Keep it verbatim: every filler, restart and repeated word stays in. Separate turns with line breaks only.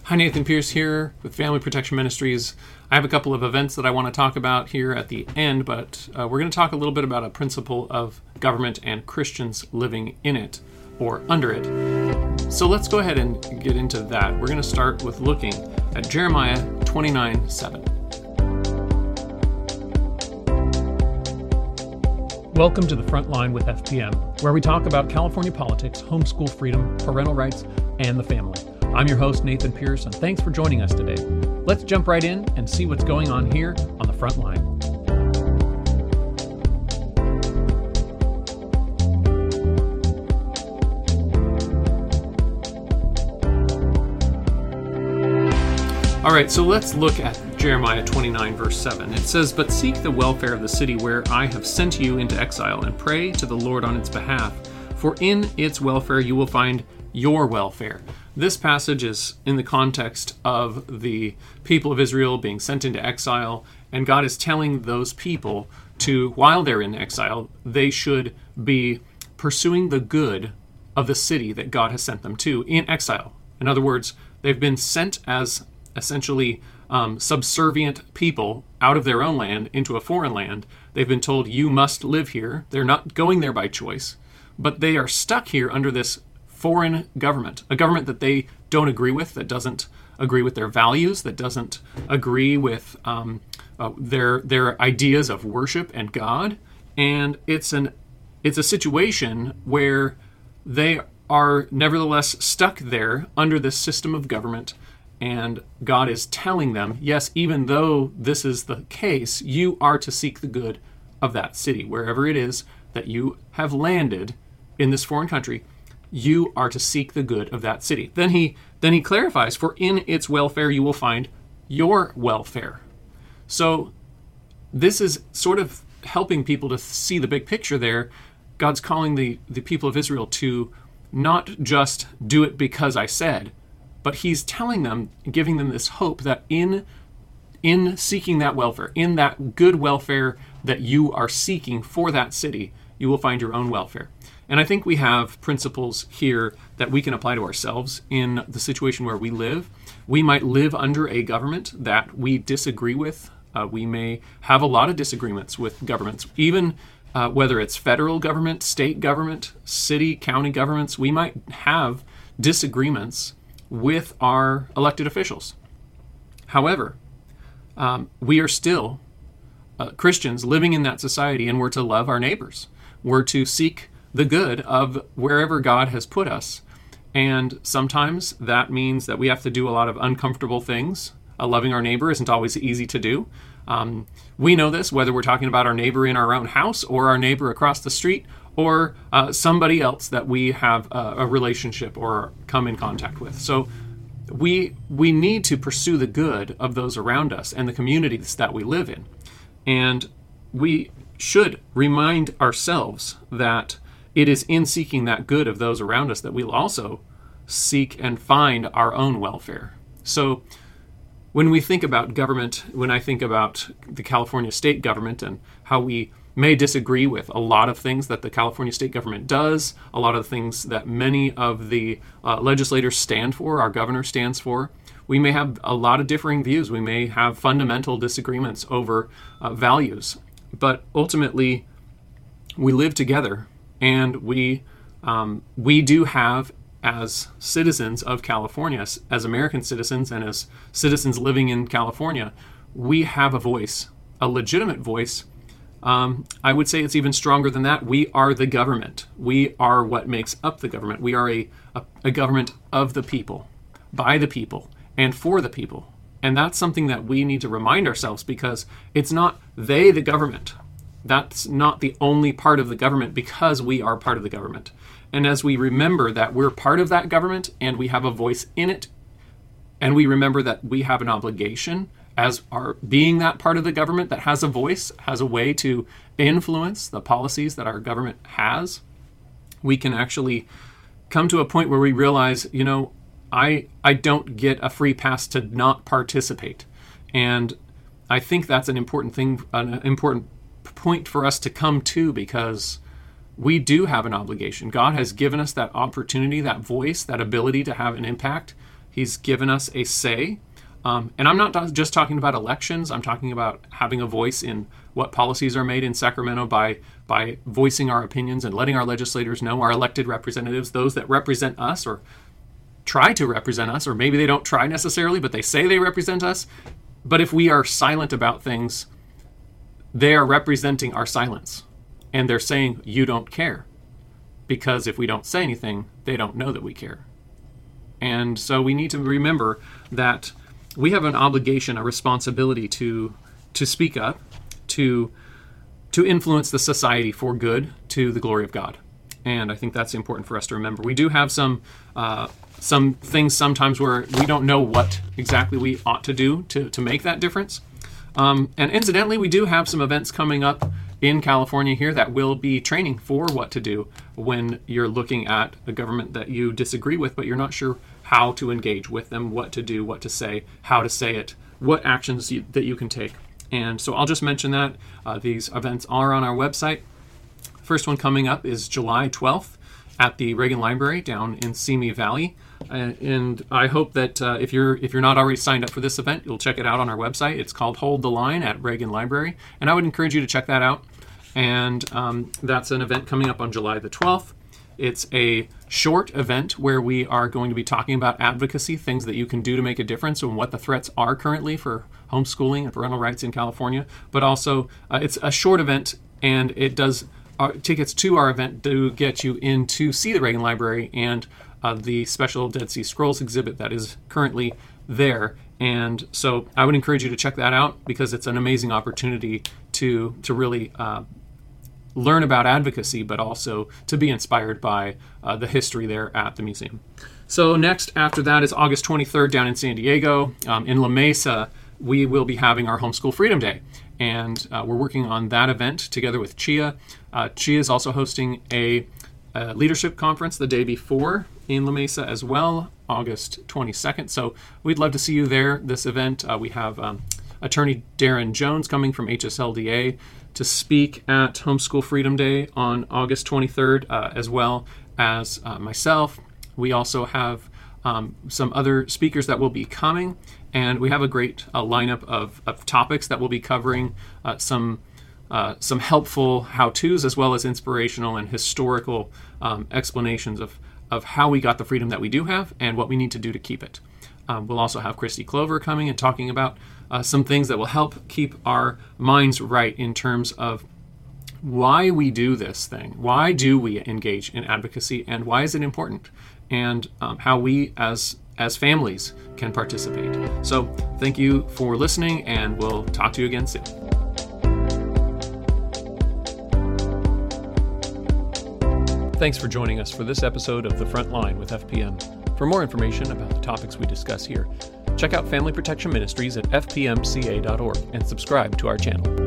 Hi, Nathan Pierce here with Family Protection Ministries. I have a couple of events that I want to talk about here at the end, but uh, we're going to talk a little bit about a principle of government and Christians living in it or under it. So let's go ahead and get into that. We're going to start with looking at Jeremiah twenty-nine seven. Welcome to the Front Line with F P M, where we talk about California politics, homeschool freedom, parental rights, and the family. I'm your host, Nathan Pierce, and thanks for joining us today. Let's jump right in and see what's going on here on the front line. All right, so let's look at Jeremiah twenty-nine, verse seven. It says, "But seek the welfare of the city where I have sent you into exile, and pray to the Lord on its behalf, for in its welfare you will find your welfare." This passage is in the context of the people of Israel being sent into exile, and God is telling those people to, while they're in exile, they should be pursuing the good of the city that God has sent them to in exile. In other words, they've been sent as essentially um, subservient people out of their own land into a foreign land. They've been told, you must live here. They're not going there by choice, but they are stuck here under this foreign government, a government that they don't agree with, that doesn't agree with their values, that doesn't agree with um, uh, their their ideas of worship and God. And it's an it's a situation where they are nevertheless stuck there under this system of government. And God is telling them, yes, even though this is the case, you are to seek the good of that city, wherever it is that you have landed in this foreign country. You are to seek the good of that city. Then he then he clarifies, for in its welfare you will find your welfare. So this is sort of helping people to see the big picture there. God's calling the, the people of Israel to not just do it because I said, but he's telling them, giving them this hope that in, in seeking that welfare, in that good welfare that you are seeking for that city, you will find your own welfare. And I think we have principles here that we can apply to ourselves in the situation where we live. We might live under a government that we disagree with. Uh, we may have a lot of disagreements with governments, even uh, whether it's federal government, state government, city, county governments. We might have disagreements with our elected officials. However, um, we are still uh, Christians living in that society, and we're to love our neighbors. We're to seek the good of wherever God has put us. And sometimes that means that we have to do a lot of uncomfortable things. Uh, loving our neighbor isn't always easy to do. Um, we know this, whether we're talking about our neighbor in our own house or our neighbor across the street or uh, somebody else that we have a, a relationship or come in contact with. So we we need to pursue the good of those around us and the communities that we live in. And we should remind ourselves that it is in seeking that good of those around us that we'll also seek and find our own welfare. So when we think about government, when I think about the California state government and how we may disagree with a lot of things that the California state government does, a lot of the things that many of the uh, legislators stand for, our governor stands for, we may have a lot of differing views. We may have fundamental disagreements over uh, values. But ultimately, we live together. And we um, we do have, as citizens of California, as American citizens and as citizens living in California, we have a voice, a legitimate voice. Um, I would say it's even stronger than that. We are the government. We are what makes up the government. We are a, a, a government of the people, by the people, and for the people. And that's something that we need to remind ourselves, because it's not they, the government. That's not the only part of the government, because we are part of the government. And as we remember that we're part of that government and we have a voice in it, and we remember that we have an obligation as our being that part of the government that has a voice, has a way to influence the policies that our government has, we can actually come to a point where we realize, you know, I I don't get a free pass to not participate. And I think that's an important thing, an important point for us to come to, because we do have an obligation. God has given us that opportunity, that voice, that ability to have an impact. He's given us a say. Um, and I'm not just talking about elections. I'm talking about having a voice in what policies are made in Sacramento by by voicing our opinions and letting our legislators know, our elected representatives, those that represent us or try to represent us, or maybe they don't try necessarily, but they say they represent us. But if we are silent about things, they are representing our silence. And they're saying, you don't care. Because if we don't say anything, they don't know that we care. And so we need to remember that we have an obligation, a responsibility to to speak up, to to influence the society for good, to the glory of God. And I think that's important for us to remember. We do have some uh, some things sometimes where we don't know what exactly we ought to do to, to make that difference. Um, and incidentally, we do have some events coming up in California here that will be training for what to do when you're looking at a government that you disagree with, but you're not sure how to engage with them, what to do, what to say, how to say it, what actions you, that you can take. And so I'll just mention that. Uh, these events are on our website. First one coming up is July twelfth at the Reagan Library down in Simi Valley. Uh, and I hope that uh, if you're if you're not already signed up for this event, you'll check it out on our website. It's called Hold the Line at Reagan Library. And I would encourage you to check that out. And um, that's an event coming up on July the twelfth. It's a short event where we are going to be talking about advocacy, things that you can do to make a difference, and what the threats are currently for homeschooling and parental rights in California. But also, uh, it's a short event, and it does uh, tickets to our event do get you in to see the Reagan Library and uh, the special Dead Sea Scrolls exhibit that is currently there. And so I would encourage you to check that out because it's an amazing opportunity to to really uh, learn about advocacy, but also to be inspired by uh, the history there at the museum. So next after that is August twenty-third down in San Diego. Um, in La Mesa, we will be having our Homeschool Freedom Day. And uh, we're working on that event together with Chia. Uh, Chia is also hosting a, a leadership conference the day before in La Mesa as well, August twenty-second. So we'd love to see you there. This event, uh, we have um, Attorney Darren Jones coming from H S L D A to speak at Homeschool Freedom Day on August twenty-third, uh, as well as uh, myself. We also have um, some other speakers that will be coming, and we have a great uh, lineup of, of topics that we'll be covering, uh, some uh, some helpful how-tos as well as inspirational and historical um, explanations of, of how we got the freedom that we do have and what we need to do to keep it. Um, we'll also have Christy Clover coming and talking about uh, some things that will help keep our minds right in terms of why we do this thing. Why do we engage in advocacy, and why is it important? And um, how we as as families can participate. So thank you for listening, and we'll talk to you again soon. Thanks for joining us for this episode of The Front Line with F P M. For more information about the topics we discuss here, check out Family Protection Ministries at f p m c a dot org and subscribe to our channel.